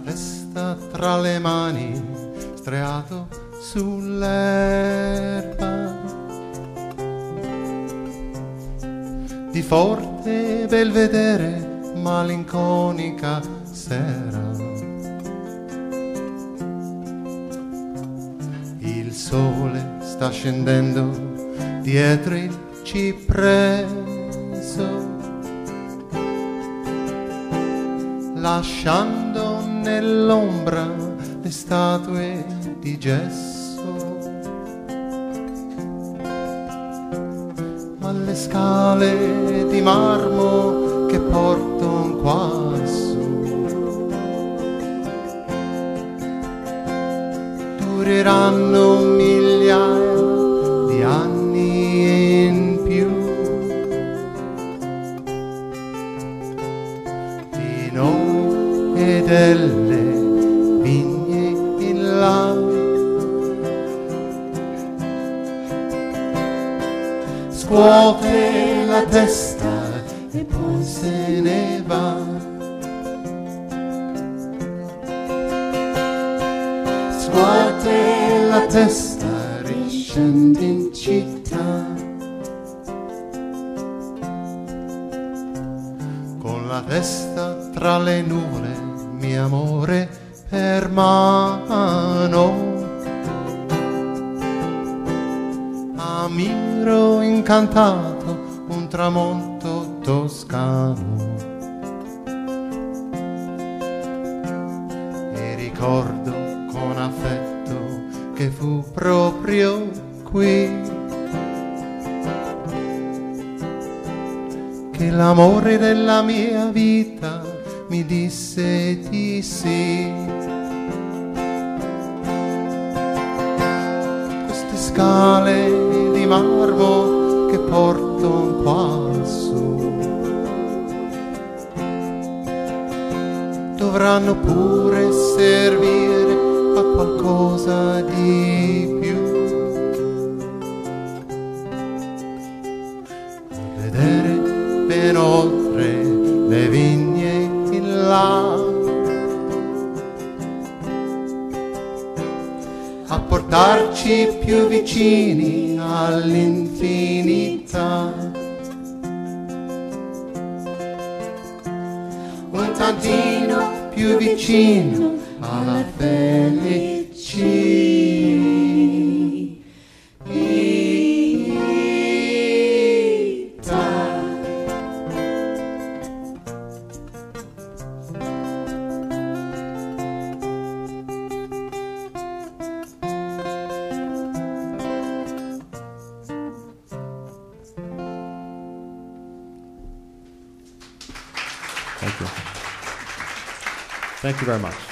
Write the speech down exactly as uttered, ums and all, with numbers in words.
testa tra le mani, striato sull'erba. Di forte belvedere, malinconica sera. Il sole sta scendendo dietro il cipresso, lasciando nell'ombra le statue di gesso. Ma le scale di marmo che portano qua su dureranno migliaia di anni in più. Di noi e delle vigne in là, scuote la testa e poi se ne va. Scuote la testa, riscende in città. Con la testa tra le nuvole, mio amore per mano. Ammiro incantato un tramonto toscano e ricordo con affetto che fu proprio qui che l'amore della mia vita mi disse di sì. Queste scale di marmo che portano qua su dovranno pure servire a qualcosa di più. A vedere ben oltre le vigne in là, a portarci più vicini all'infinità. Un tantino più vicino alla felicità. Thank you. Thank you very much.